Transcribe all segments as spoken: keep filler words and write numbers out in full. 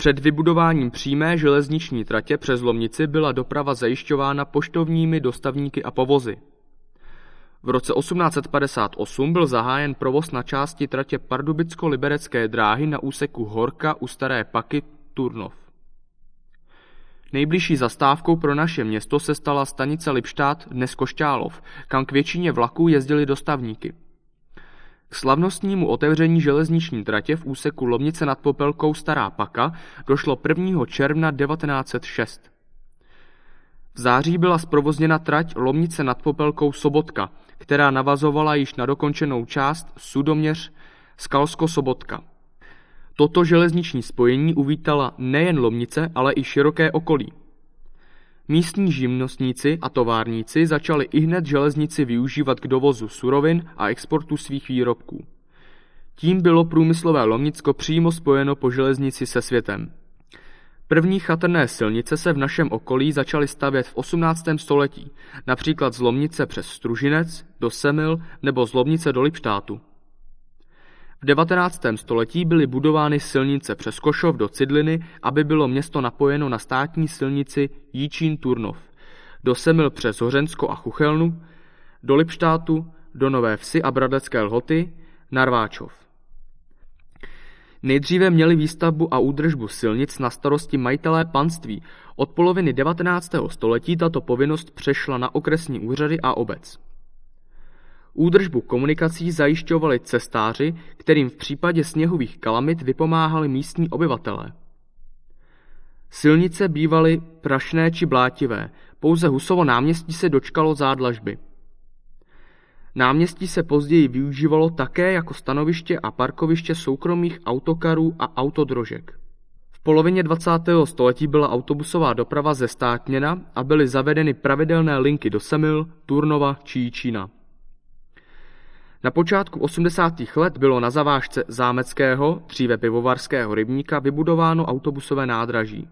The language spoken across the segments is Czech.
Před vybudováním přímé železniční tratě přes Lomnici byla doprava zajišťována poštovními dostavníky a povozy. V roce osmnáct set padesát osm byl zahájen provoz na části tratě Pardubicko-liberecké dráhy na úseku Horka u Staré Paky Turnov. Nejbližší zastávkou pro naše město se stala stanice Lipštát, dnes Košťálov, kam k většině vlaků jezdily dostavníky. K slavnostnímu otevření železniční tratě v úseku Lomnice nad Popelkou Stará Paka došlo prvního června devatenáct set šest. V září byla zprovozněna trať Lomnice nad Popelkou Sobotka, která navazovala již na dokončenou část Sudoměř Skalsko-Sobotka. Toto železniční spojení uvítala nejen Lomnice, ale i široké okolí. Místní živnostníci a továrníci začali ihned železnici využívat k dovozu surovin a exportu svých výrobků. Tím bylo průmyslové Lomnicko přímo spojeno po železnici se světem. První chatrné silnice se v našem okolí začaly stavět v osmnáctém století, například z Lomnice přes Stružinec do Semil nebo z Lomnice do Lipštátu. V devatenáctém století byly budovány silnice přes Košov do Cidliny, aby bylo město napojeno na státní silnici Jíčín-Turnov, do Semil přes Hořensko a Chuchelnu, do Lipštátu, do Nové Vsi a Bradecké Lhoty, na Rváčov. Nejdříve měli výstavbu a údržbu silnic na starosti majitelé panství. Od poloviny devatenáctého století tato povinnost přešla na okresní úřady a obec. Údržbu komunikací zajišťovali cestáři, kterým v případě sněhových kalamit vypomáhali místní obyvatelé. Silnice bývaly prašné či blátivé, pouze Husovo náměstí se dočkalo zádlažby. Náměstí se později využívalo také jako stanoviště a parkoviště soukromých autokarů a autodrožek. V polovině dvacátého století byla autobusová doprava zestátněna a byly zavedeny pravidelné linky do Semil, Turnova či Jíčína. Na počátku osmdesátých let bylo na zavážce Zámeckého, dříve pivovarského rybníka, vybudováno autobusové nádraží.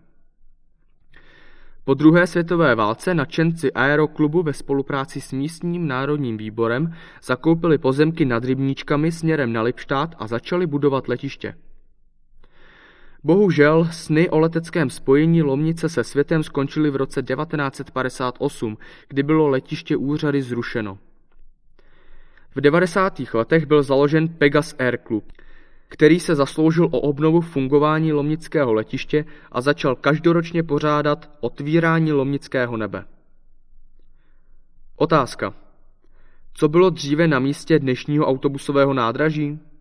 Po druhé světové válce nadšenci aeroklubu ve spolupráci s místním národním výborem zakoupili pozemky nad rybníčkami směrem na Lipštát a začali budovat letiště. Bohužel sny o leteckém spojení Lomnice se světem skončily v roce devatenáct set padesát osm, kdy bylo letiště úřady zrušeno. V devadesátých letech byl založen Pegas Air Club, který se zasloužil o obnovu fungování lomnického letiště a začal každoročně pořádat otvírání lomnického nebe. Otázka. Co bylo dříve na místě dnešního autobusového nádraží?